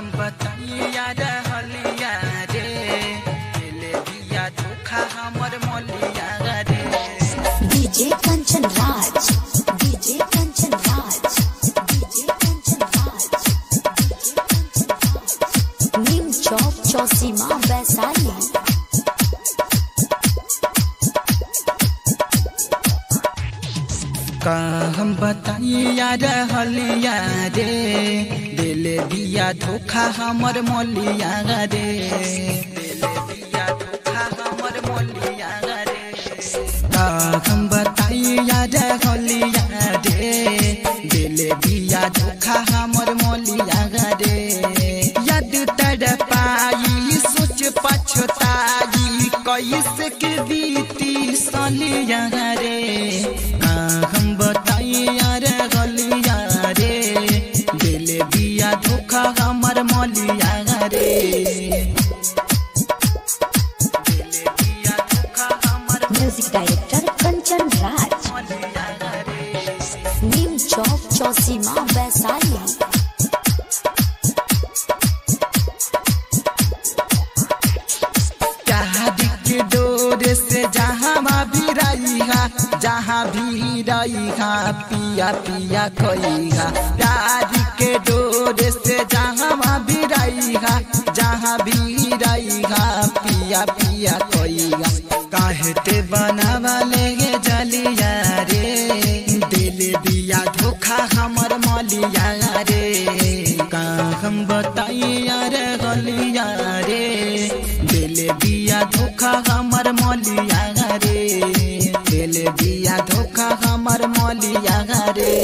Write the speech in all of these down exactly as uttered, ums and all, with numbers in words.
हम बताइया रहलिया रे दिले दिया धोखा हमर मलिया रे। DJ Kanchan Raj, DJ Kanchan Raj, DJ Kanchan Raj, Neem Chowk Chausima Vaishali. का हम बताइया रहलिया रे दिले दिया धोखा हमर मलिया रे दिले दिया धोखा हमर मलिया रे। का हम बताइया रहलिया रे दिले दिया धोखा हमर मलिया रे। याद तर पाई सोच पछताई कैसे के बीती सलिया रे। हम बताइया रे गलिया रे दिले दिया धोखा हमर मलिया रे दिले दिया धोखा हमर म्यूजिक डायरेक्टर कंचन राज, नीम चौक चौसीमा वैशाली। डोर से जहाँ भी रहीगा जहाँ भी रहीगा पिया पिया कहीगा। प्यार के डोर से जहाँ भी रहीगा जहाँ भी रहीगा पिया पिया कहीगा। काहे ते बनावा लेगे जलिया रे दिल दिया धोखा हमर मलिया रे। का हम बताइया रे गलिया रे दिल दिया धोखा हमर मलिया रे दिल दिया धोखा हमर मलिया रे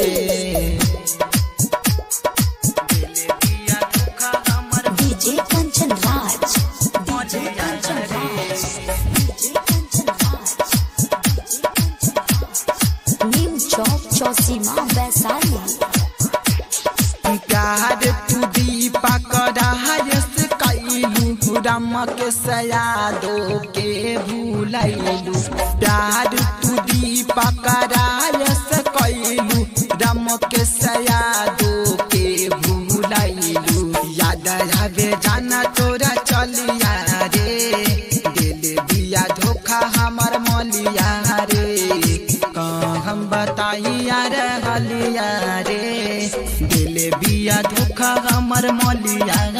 दिल दिया धोखा हमर। DJ Kanchan Raj, DJ Kanchan Raj, DJ Kanchan Raj, DJ Kanchan Raj, Neem Chowk Chausima Vaishali. प्यार तू दीपा करायस कैलू राम के सयादो के भूलैलू। प्यार तू दीपा करायस कैलू राम के सयादो के भूलैलू। याद आवे जाना तोरा चलिया रे दिल दिया धोखा हमर मलिया रे। का हम बताइया रहलिया रे दिल दिया धोखा हमर मलिया